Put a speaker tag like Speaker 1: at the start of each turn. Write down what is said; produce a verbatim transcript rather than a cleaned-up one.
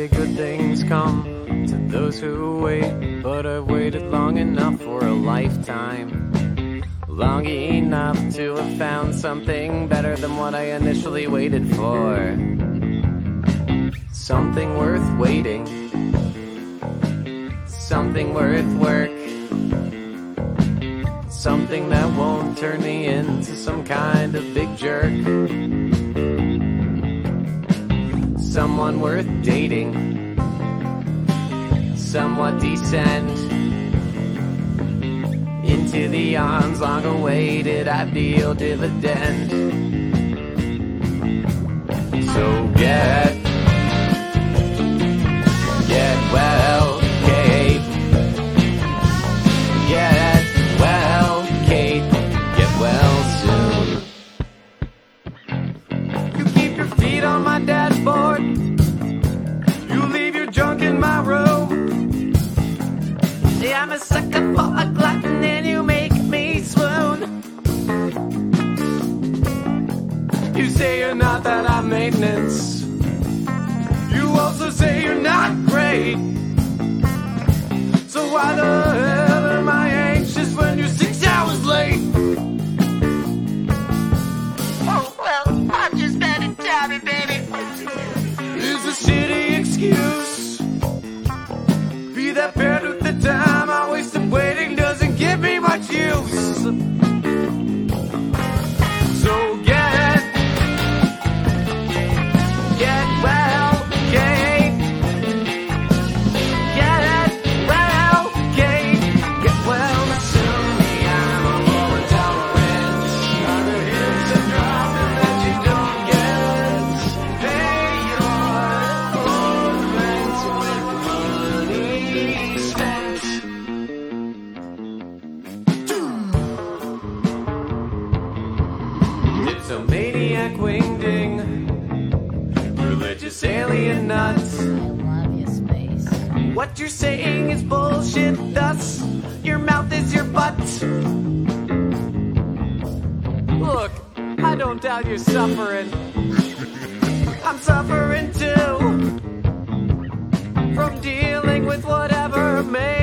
Speaker 1: say good things come to those who wait, but I've waited long enough for a lifetime, long enough to have found something better than what I initially waited for. Something worth waiting, something worth work, something that won't turn me into some kind of big jerk. Someone worth dating, somewhat decent, into the arms long awaited ideal dividend. So get, get well, Kate. Get well, Kate. Get well soon. You keep your feet on my dashboard. You leave your junk in my room. See, I'm a sucker for a glutton and you make me swoon. You say you're not that high maintenance. You also say you're not great. So why the hell am I anxious when you're six hours late?
Speaker 2: Oh, well, I'm just bad at timing, baby.
Speaker 1: It's a shitty excuse. Be that paired with the time I wasted waiting doesn't give me much use. So get, get well, Kate. Get well, Kate. Get well soon. I'm a more tolerant. Other hints are dropping that you don't get. Pay your own rent with money spent. Dipsomaniac wingding, religious alien nuts.
Speaker 3: I love you, space.
Speaker 1: What you're saying is bullshit, thus your mouth is your butt. Look, I don't doubt you're suffering. I'm suffering too, from dealing with whatever may